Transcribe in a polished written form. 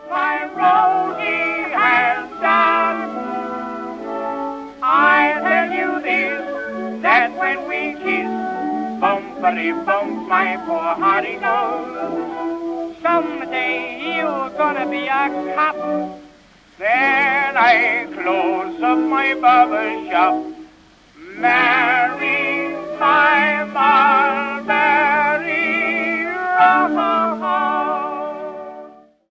my Rosie has done. I tell you this, that when we kiss, bumpity bump, my poor hearty goes. Someday you're gonna be a cop. Then I close up my barber shop. Man,